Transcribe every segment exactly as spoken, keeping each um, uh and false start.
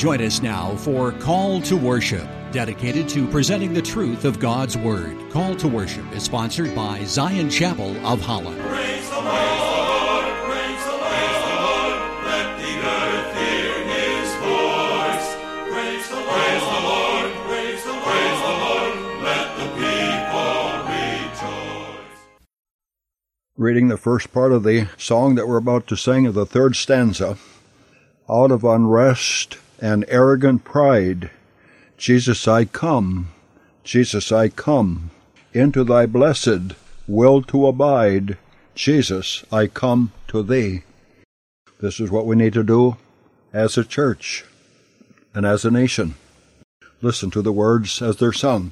Join us now for Call to Worship, dedicated to presenting the truth of God's Word. Call to Worship is sponsored by Zion Chapel of Holland. Praise the Lord, praise the Lord, let the earth hear His voice. Praise the Lord, praise the Lord, praise the Lord, let the people rejoice. Reading the first part of the song that we're about to sing of the third stanza. Out of unrest and arrogant pride, Jesus, I come, Jesus, I come, into thy blessed will to abide. Jesus, I come to thee. This is what we need to do as a church and as a nation. Listen to the words as they're sung.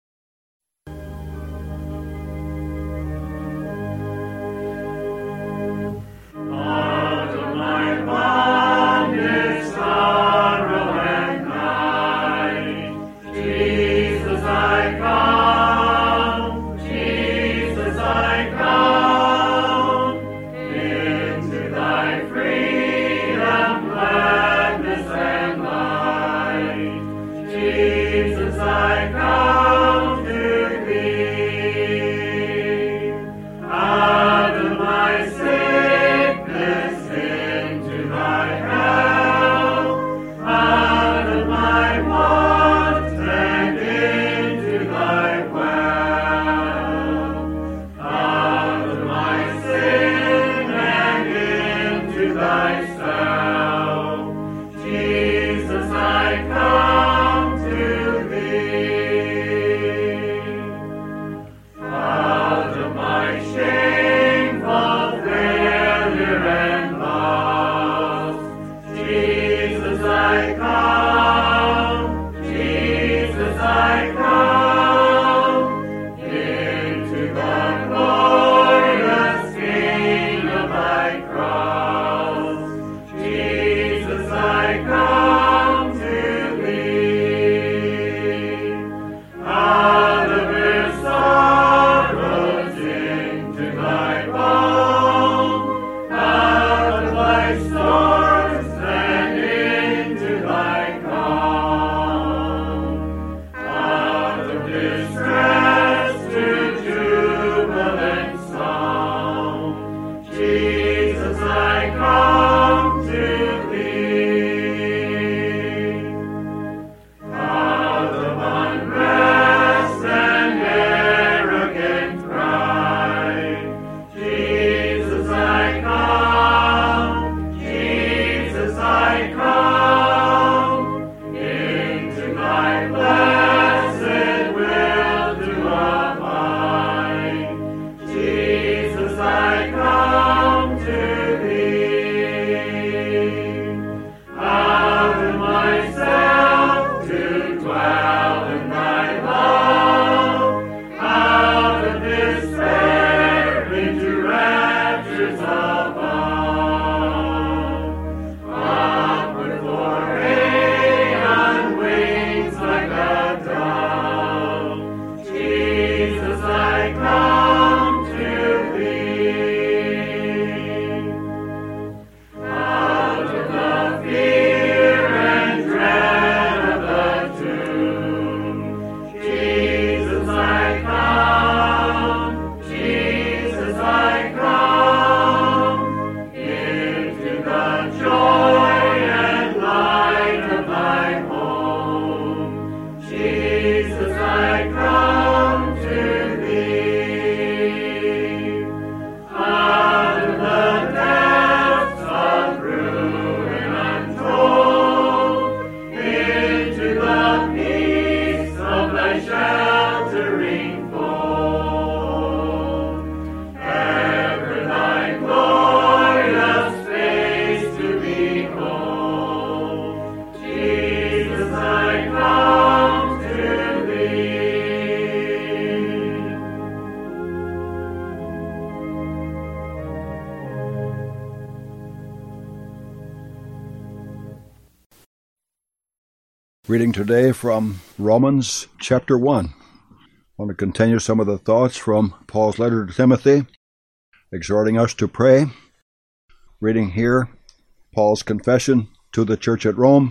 Reading today from Romans chapter one. I want to continue some of the thoughts from Paul's letter to Timothy, exhorting us to pray. Reading here, Paul's confession to the church at Rome,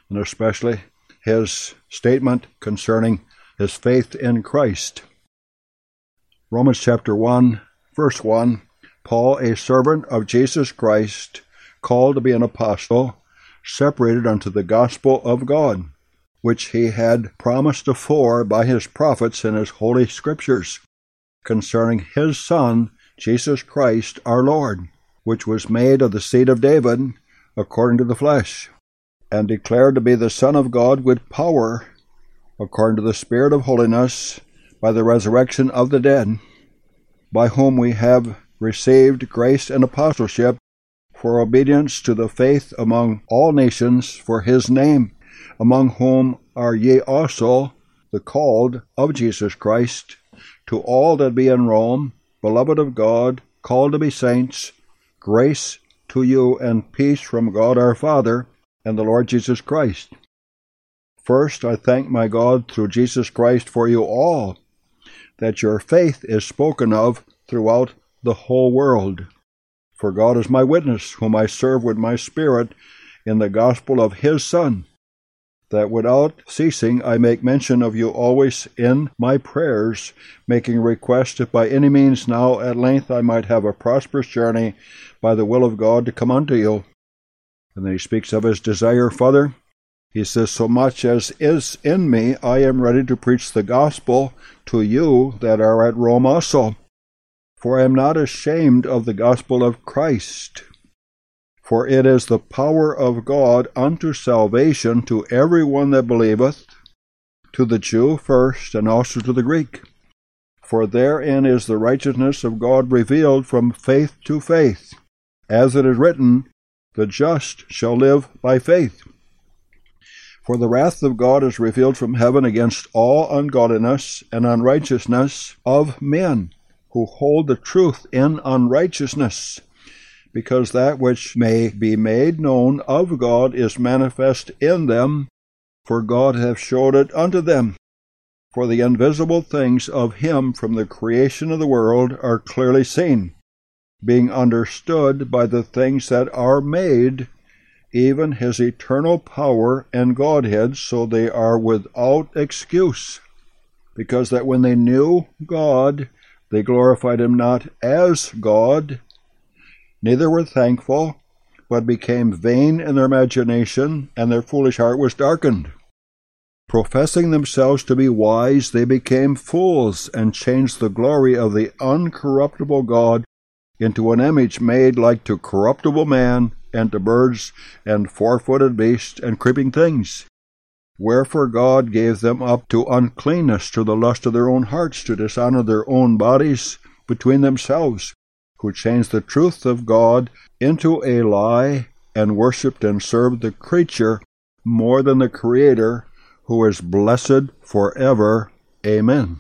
and especially his statement concerning his faith in Christ. Romans chapter one, verse one, Paul, a servant of Jesus Christ, called to be an apostle, separated unto the gospel of God, which he had promised afore by his prophets in his holy scriptures, concerning his Son, Jesus Christ our Lord, which was made of the seed of David, according to the flesh, and declared to be the Son of God with power, according to the Spirit of holiness, by the resurrection of the dead, by whom we have received grace and apostleship for obedience to the faith among all nations for his name, among whom are ye also the called of Jesus Christ, to all that be in Rome, beloved of God, called to be saints, grace to you and peace from God our Father and the Lord Jesus Christ. First, I thank my God through Jesus Christ for you all, that your faith is spoken of throughout the whole world. For God is my witness, whom I serve with my spirit in the gospel of his Son, that without ceasing I make mention of you always in my prayers, making request if by any means now at length I might have a prosperous journey by the will of God to come unto you. And then he speaks of his desire further. He says, so much as is in me, I am ready to preach the gospel to you that are at Rome also. For I am not ashamed of the gospel of Christ. For it is the power of God unto salvation to every one that believeth, to the Jew first, and also to the Greek. For therein is the righteousness of God revealed from faith to faith, as it is written, the just shall live by faith. For the wrath of God is revealed from heaven against all ungodliness and unrighteousness of men, who hold the truth in unrighteousness, because that which may be made known of God is manifest in them, for God hath showed it unto them. For the invisible things of him from the creation of the world are clearly seen, being understood by the things that are made, even his eternal power and Godhead, so they are without excuse. Because that when they knew God, they glorified him not as God, neither were thankful, but became vain in their imagination, and their foolish heart was darkened. Professing themselves to be wise, they became fools, and changed the glory of the uncorruptible God into an image made like to corruptible man, and to birds, and four-footed beasts, and creeping things. Wherefore God gave them up to uncleanness, to the lust of their own hearts, to dishonor their own bodies between themselves, who changed the truth of God into a lie, and worshipped and served the creature more than the Creator, who is blessed forever. Amen.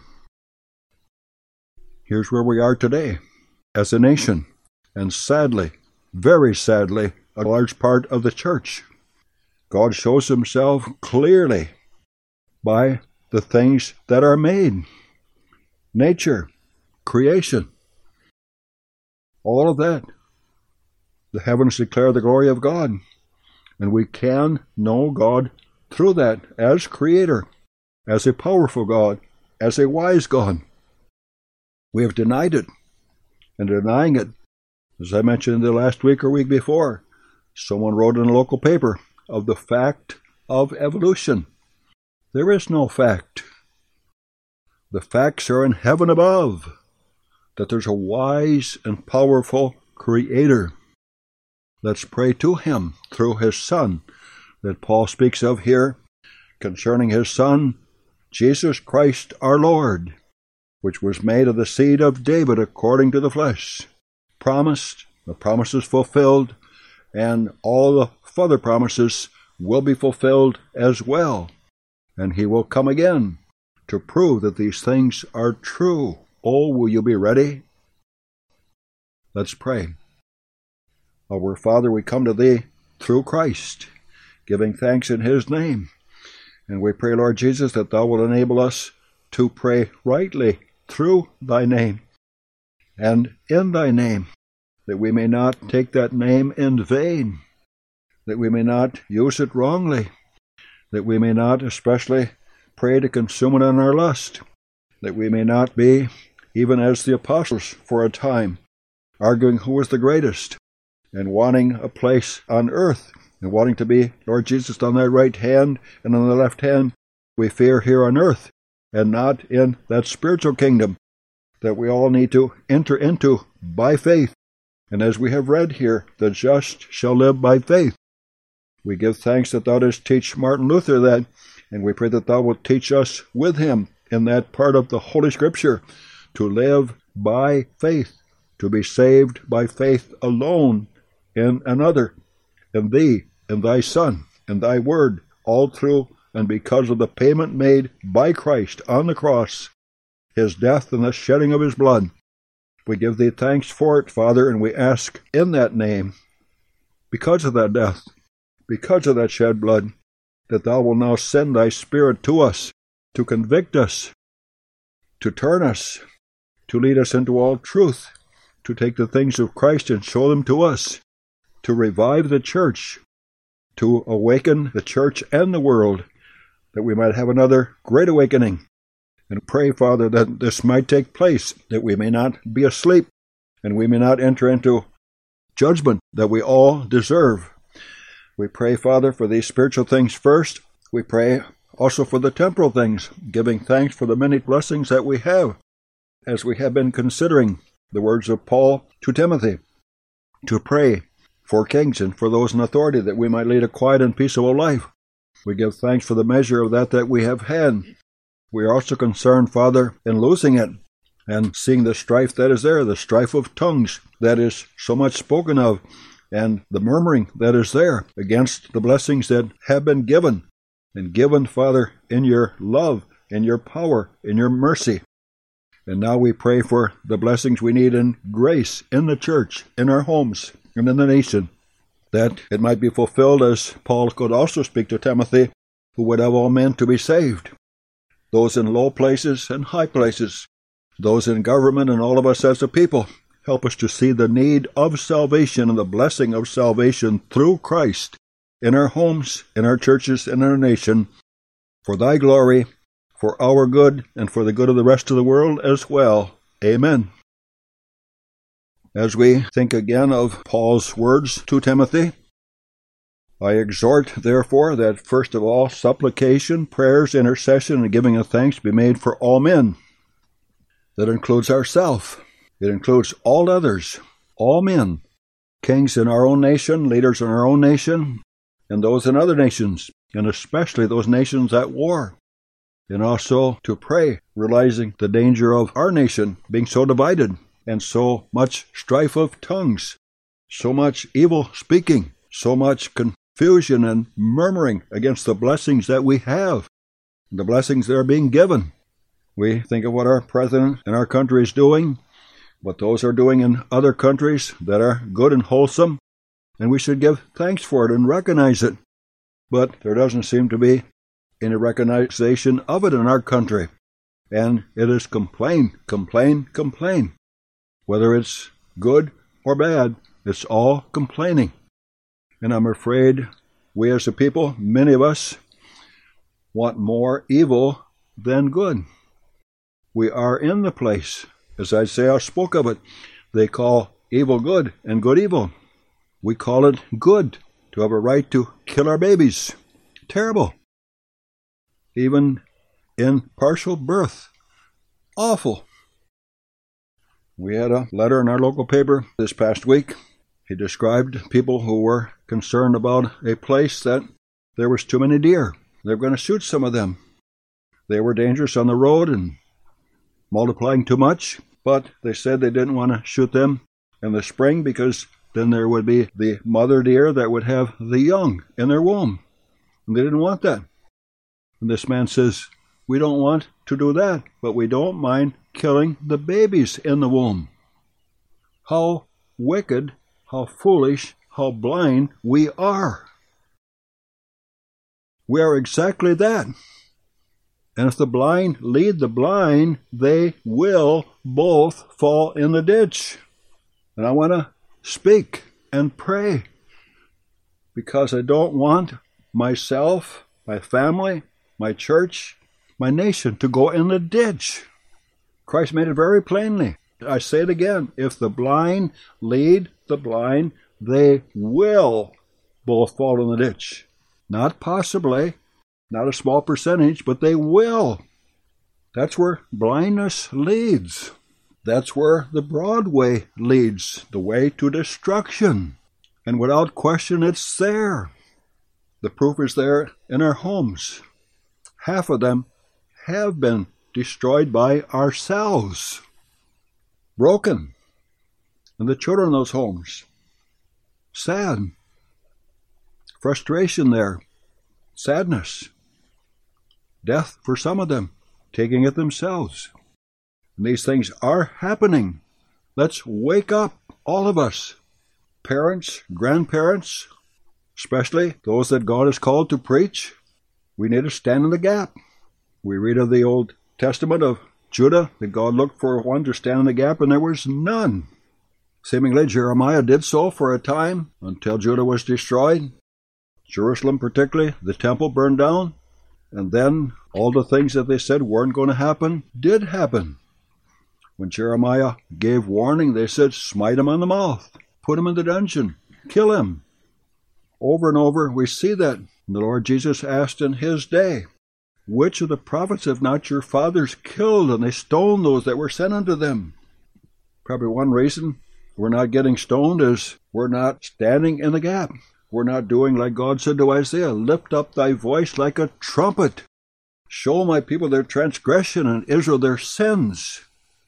Here's where we are today, as a nation, and sadly, very sadly, a large part of the church. God shows himself clearly by the things that are made. Nature, creation, all of that. The heavens declare the glory of God, and we can know God through that as Creator, as a powerful God, as a wise God. We have denied it, and denying it, as I mentioned the last week or week before, someone wrote in a local paper of the fact of evolution. There is no fact. The facts are in heaven above, that there's a wise and powerful Creator. Let's pray to him through his Son, that Paul speaks of here, concerning his Son, Jesus Christ our Lord, which was made of the seed of David according to the flesh, promised, the promises fulfilled, and all the further promises will be fulfilled as well. And he will come again to prove that these things are true. Oh, will you be ready? Let's pray. Our Father, we come to thee through Christ, giving thanks in his name. And we pray, Lord Jesus, that thou wilt enable us to pray rightly through thy name and in thy name, that we may not take that name in vain, that we may not use it wrongly, that we may not especially pray to consume it in our lust, that we may not be, even as the apostles for a time, arguing who was the greatest, and wanting a place on earth, and wanting to be Lord Jesus on thy right hand and on the left hand. We fear here on earth, and not in that spiritual kingdom that we all need to enter into by faith. And as we have read here, the just shall live by faith. We give thanks that thou didst teach Martin Luther that, and we pray that thou wilt teach us with him in that part of the Holy Scripture to live by faith, to be saved by faith alone in another, in thee, in thy Son, in thy Word, all through and because of the payment made by Christ on the cross, his death and the shedding of his blood. We give thee thanks for it, Father, and we ask in that name, because of that death, because of that shed blood, that thou wilt now send thy Spirit to us, to convict us, to turn us, to lead us into all truth, to take the things of Christ and show them to us, to revive the church, to awaken the church and the world, that we might have another great awakening. And pray, Father, that this might take place, that we may not be asleep, and we may not enter into judgment that we all deserve. We pray, Father, for these spiritual things first. We pray also for the temporal things, giving thanks for the many blessings that we have, as we have been considering the words of Paul to Timothy, to pray for kings and for those in authority, that we might lead a quiet and peaceable life. We give thanks for the measure of that that we have had. We are also concerned, Father, in losing it and seeing the strife that is there, the strife of tongues that is so much spoken of, and the murmuring that is there against the blessings that have been given, and given, Father, in your love, in your power, in your mercy. And now we pray for the blessings we need in grace, in the church, in our homes, and in the nation, that it might be fulfilled, as Paul could also speak to Timothy, who would have all men to be saved, those in low places and high places, those in government and all of us as a people. Help us to see the need of salvation and the blessing of salvation through Christ in our homes, in our churches, and in our nation, for thy glory, for our good, and for the good of the rest of the world as well. Amen. As we think again of Paul's words to Timothy, I exhort, therefore, that first of all supplication, prayers, intercession, and giving of thanks be made for all men. That includes ourselves. It includes all others, all men, kings in our own nation, leaders in our own nation, and those in other nations, and especially those nations at war. And also to pray, realizing the danger of our nation being so divided, and so much strife of tongues, so much evil speaking, so much confusion and murmuring against the blessings that we have, the blessings that are being given. We think of what our president and our country is doing, what those are doing in other countries that are good and wholesome, and we should give thanks for it and recognize it. But there doesn't seem to be any recognition of it in our country. And it is complain, complain, complain. Whether it's good or bad, it's all complaining. And I'm afraid we as a people, many of us, want more evil than good. We are in the place, as Isaiah spoke of it, they call evil good and good evil. We call it good to have a right to kill our babies. Terrible. Even in partial birth. Awful. We had a letter in our local paper this past week. He described people who were concerned about a place that there was too many deer. They were going to shoot some of them. They were dangerous on the road and multiplying too much, but they said they didn't want to shoot them in the spring because then there would be the mother deer that would have the young in their womb. And they didn't want that. And this man says, we don't want to do that, but we don't mind killing the babies in the womb. How wicked, how foolish, how blind we are. We are exactly that. And if the blind lead the blind, they will both fall in the ditch. And I want to speak and pray because I don't want myself, my family, my church, my nation to go in the ditch. Christ made it very plainly. I say it again, if the blind lead the blind, they will both fall in the ditch. Not possibly, not a small percentage, but they will. That's where blindness leads. That's where the broad way leads, the way to destruction. And without question, it's there. The proof is there in our homes. Half of them have been destroyed by ourselves. Broken. And the children in those homes. Sad. Frustration there. Sadness. Death for some of them. Taking it themselves. And these things are happening. Let's wake up, all of us. Parents, grandparents, especially those that God has called to preach. We need to stand in the gap. We read of the Old Testament of Judah, that God looked for one to stand in the gap, and there was none. Seemingly, Jeremiah did so for a time, until Judah was destroyed. Jerusalem particularly, the temple burned down, and then all the things that they said weren't going to happen, did happen. When Jeremiah gave warning, they said, smite him on the mouth, put him in the dungeon, kill him. Over and over, we see that. The Lord Jesus asked in his day, which of the prophets have not your fathers killed? And they stoned those that were sent unto them. Probably one reason we're not getting stoned is we're not standing in the gap. We're not doing like God said to Isaiah, lift up thy voice like a trumpet. Show my people their transgression and Israel their sins.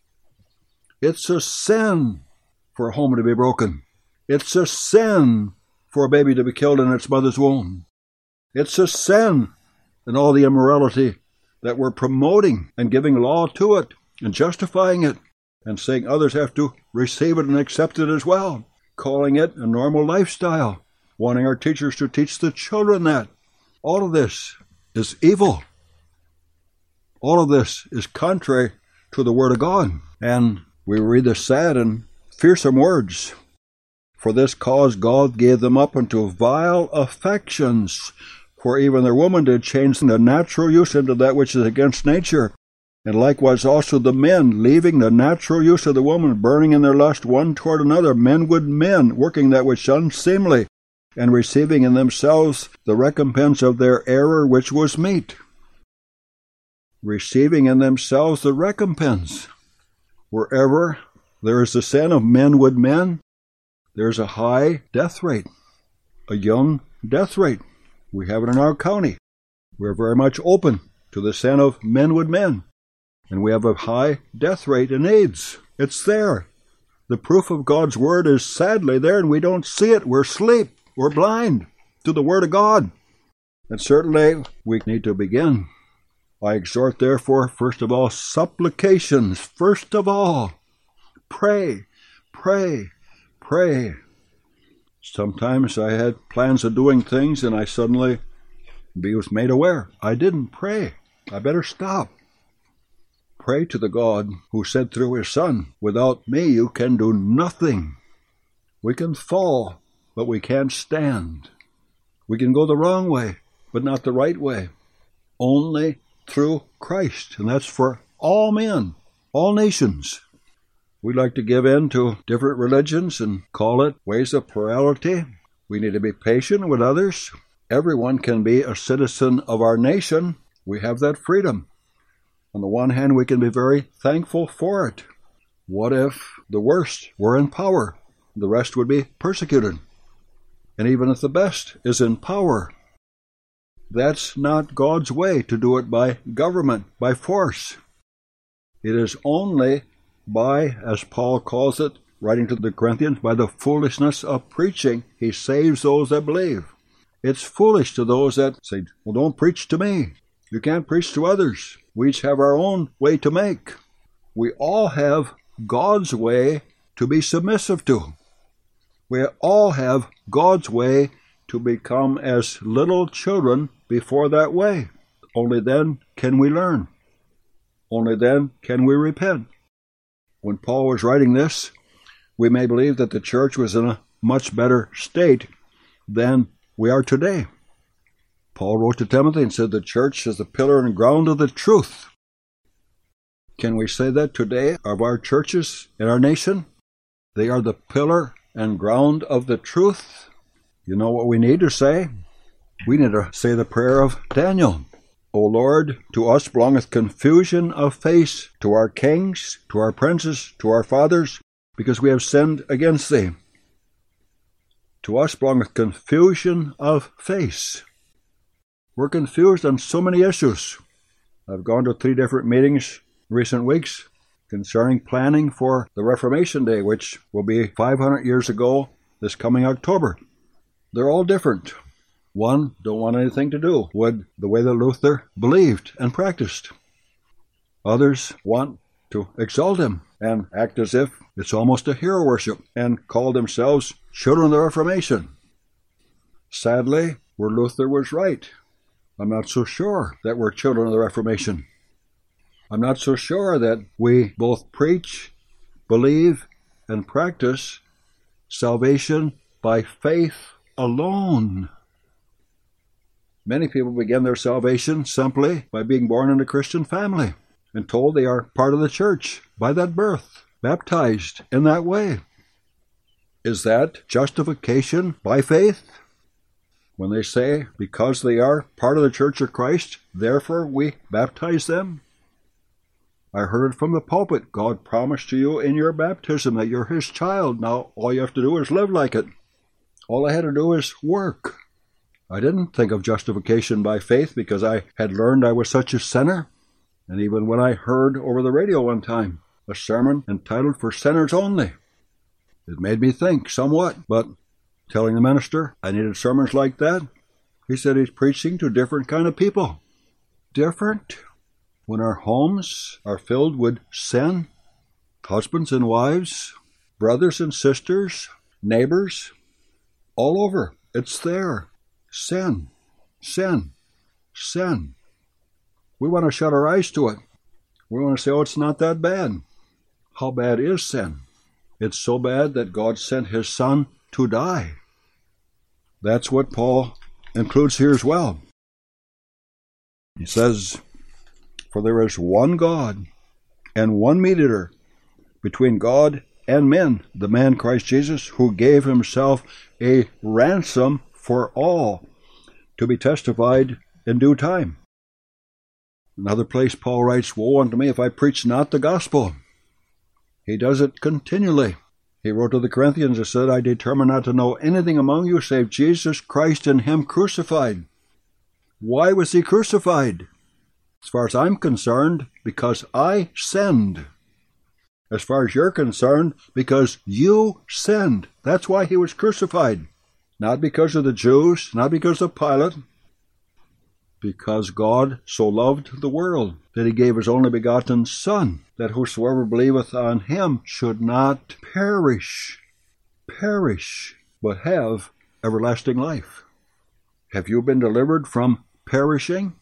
It's a sin for a home to be broken. It's a sin for a baby to be killed in its mother's womb. It's a sin in all the immorality that we're promoting and giving law to it and justifying it and saying others have to receive it and accept it as well, calling it a normal lifestyle, wanting our teachers to teach the children that. All of this is evil. All of this is contrary to the Word of God. And we read the sad and fearsome words. For this cause God gave them up unto vile affections. For even their woman did change the natural use into that which is against nature. And likewise also the men, leaving the natural use of the woman, burning in their lust one toward another, men with men, working that which is unseemly, and receiving in themselves the recompense of their error which was meet. Receiving in themselves the recompense. Wherever there is the sin of men with men, there's a high death rate, a young death rate. We have it in our county. We're very much open to the sin of men with men. And we have a high death rate in AIDS. It's there. The proof of God's Word is sadly there, and we don't see it. We're asleep. We're blind to the Word of God. And certainly we need to begin. I exhort, therefore, first of all, supplications. First of all, pray, pray, pray. Sometimes I had plans of doing things, and I suddenly was made aware. I didn't pray. I better stop. Pray to the God who said through his Son, without me you can do nothing. We can fall, but we can't stand. We can go the wrong way, but not the right way. Only through Christ, and that's for all men, all nations. We like to give in to different religions and call it ways of plurality. We need to be patient with others. Everyone can be a citizen of our nation. We have that freedom. On the one hand, we can be very thankful for it. What if the worst were in power? The rest would be persecuted. And even if the best is in power, that's not God's way to do it by government, by force. It is only by, as Paul calls it, writing to the Corinthians, by the foolishness of preaching, he saves those that believe. It's foolish to those that say, well, don't preach to me. You can't preach to others. We each have our own way to make. We all have God's way to be submissive to. We all have God's way to become as little children before that way. Only then can we learn. Only then can we repent. When Paul was writing this, we may believe that the church was in a much better state than we are today. Paul wrote to Timothy and said the church is the pillar and ground of the truth. Can we say that today of our churches in our nation? They are the pillar and ground of the truth. You know what we need to say? We need to say the prayer of Daniel. O Lord, to us belongeth confusion of face, to our kings, to our princes, to our fathers, because we have sinned against thee. To us belongeth confusion of face. We're confused on so many issues. I've gone to three different meetings in recent weeks concerning planning for the Reformation Day, which will be five hundred years ago this coming October. They're all different. One don't want anything to do with the way that Luther believed and practiced. Others want to exalt him and act as if it's almost a hero worship and call themselves children of the Reformation. Sadly, where Luther was right, I'm not so sure that we're children of the Reformation. I'm not so sure that we both preach, believe, and practice salvation by faith alone. Many people begin their salvation simply by being born in a Christian family and told they are part of the church by that birth, baptized in that way. Is that justification by faith? When they say, because they are part of the Church of Christ, therefore we baptize them? I heard it from the pulpit. God promised to you in your baptism that you're His child. Now all you have to do is live like it. All I had to do is work. I didn't think of justification by faith because I had learned I was such a sinner. And even when I heard over the radio one time a sermon entitled For Sinners Only, it made me think somewhat. But telling the minister I needed sermons like that, he said he's preaching to different kind of people. Different? When our homes are filled with sin, husbands and wives, brothers and sisters, neighbors, all over, it's there. Sin, sin, sin. We want to shut our eyes to it. We want to say, oh, it's not that bad. How bad is sin? It's so bad that God sent His Son to die. That's what Paul includes here as well. He says, for there is one God and one mediator between God and men, the man Christ Jesus, who gave Himself a ransom for all, to be testified in due time. Another place Paul writes, woe unto me if I preach not the gospel. He does it continually. He wrote to the Corinthians and said, I determine not to know anything among you save Jesus Christ and Him crucified. Why was He crucified? As far as I'm concerned, because I sinned. As far as you're concerned, because you sinned. That's why He was crucified. Not because of the Jews, not because of Pilate. Because God so loved the world that He gave His only begotten Son, that whosoever believeth on Him should not perish, perish, but have everlasting life. Have you been delivered from perishing?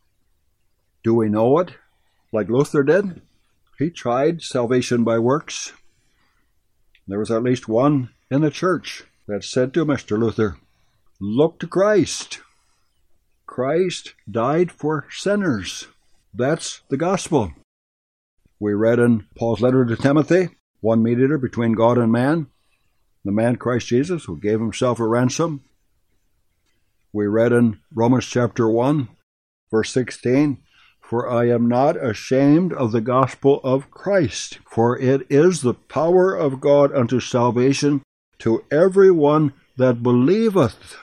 Do we know it? Like Luther did? He tried salvation by works. There was at least one in the church that said to Mister Luther, look to Christ. Christ died for sinners. That's the gospel. We read in Paul's letter to Timothy, one mediator between God and man, the man Christ Jesus, who gave Himself a ransom. We read in Romans chapter one, verse sixteen, for I am not ashamed of the gospel of Christ, for it is the power of God unto salvation to every one that believeth.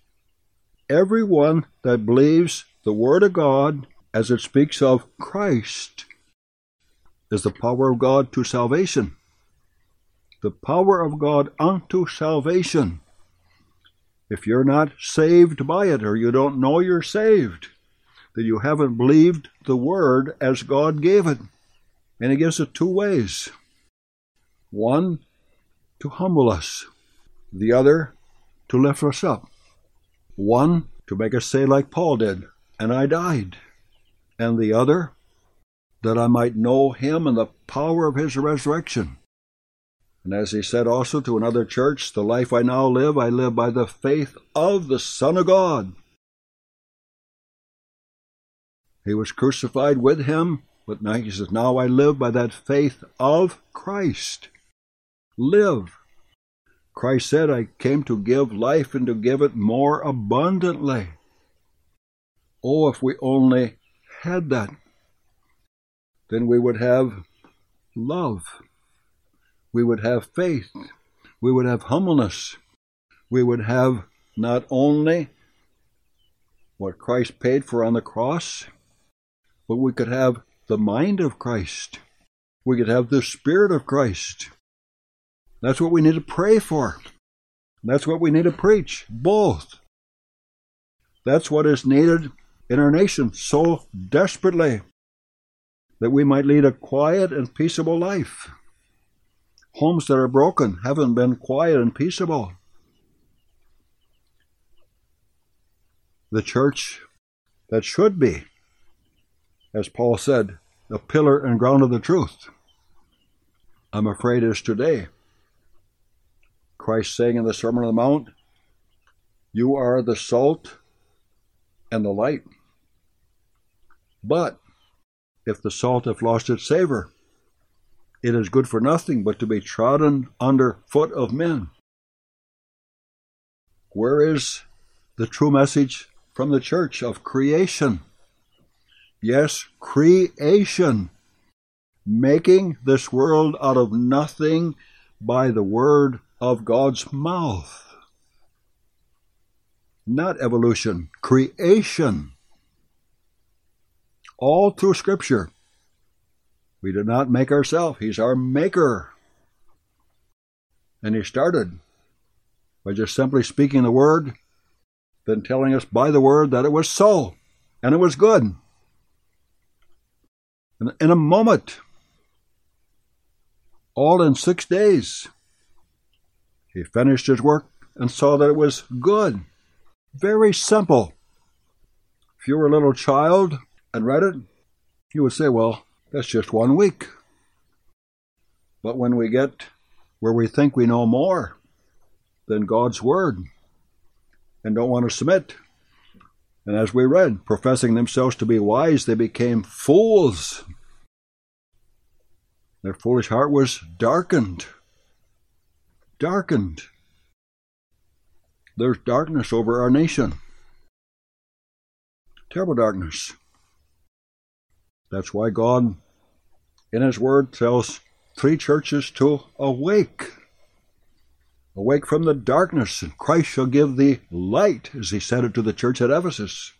Every one that believes the Word of God as it speaks of Christ is the power of God to salvation. The power of God unto salvation. If you're not saved by it, or you don't know you're saved, then you haven't believed the Word as God gave it. And He gives it two ways. One, to humble us. The other, to lift us up. One, to make us say like Paul did, and I died. And the other, that I might know Him and the power of His resurrection. And as he said also to another church, the life I now live, I live by the faith of the Son of God. He was crucified with him, but now he says, now I live by that faith of Christ. Live. Christ said, I came to give life and to give it more abundantly. Oh, if we only had that, then we would have love. We would have faith. We would have humbleness. We would have not only what Christ paid for on the cross, but we could have the mind of Christ. We could have the Spirit of Christ. That's what we need to pray for. That's what we need to preach, both. That's what is needed in our nation so desperately, that we might lead a quiet and peaceable life. Homes that are broken haven't been quiet and peaceable. The church that should be, as Paul said, the pillar and ground of the truth, I'm afraid is today. Christ saying in the Sermon on the Mount, you are the salt and the light. But if the salt hath lost its savor, it is good for nothing but to be trodden under foot of men. Where is the true message from the church of creation? Yes, creation. Making this world out of nothing by the word of God's mouth. Not evolution, creation. All through Scripture. We did not make ourselves. He's our maker. And he started by just simply speaking the word, then telling us by the word that it was so, and it was good. And in a moment, all in six days, he finished his work and saw that it was good. Very simple. If you were a little child and read it, you would say, well, that's just one week. But when we get where we think we know more than God's word and don't want to submit, and as we read, professing themselves to be wise, they became fools. Their foolish heart was darkened. Darkened. There's darkness over our nation. Terrible darkness. That's why God, in His Word, tells three churches to awake. Awake from the darkness, and Christ shall give thee light, as He said it to the church at Ephesus.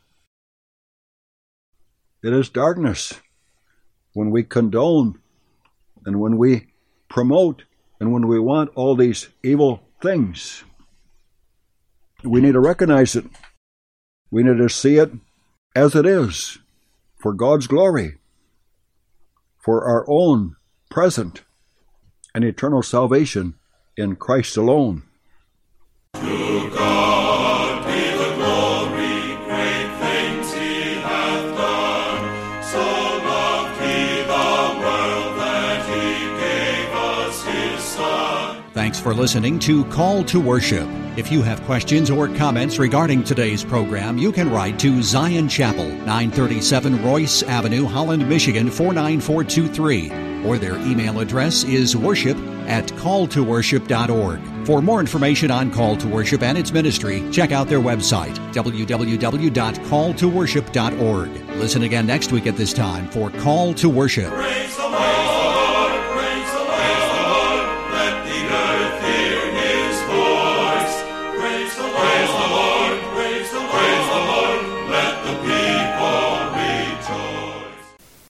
It is darkness when we condone and when we promote and when we want all these evil things. We need to recognize it. We need to see it as it is, for God's glory, for our own present and eternal salvation in Christ alone. To God be the glory, great things He hath done. So loved He the world that He gave us His Son. Thanks for listening to Call to Worship. If you have questions or comments regarding today's program, you can write to Zion Chapel, nine thirty-seven Royce Avenue, Holland, Michigan, four nine four two three. Or their email address is worship at call to worship dot org. For more information on Call to Worship and its ministry, check out their website, w w w dot call to worship dot org. Listen again next week at this time for Call to Worship. Praise the Lord.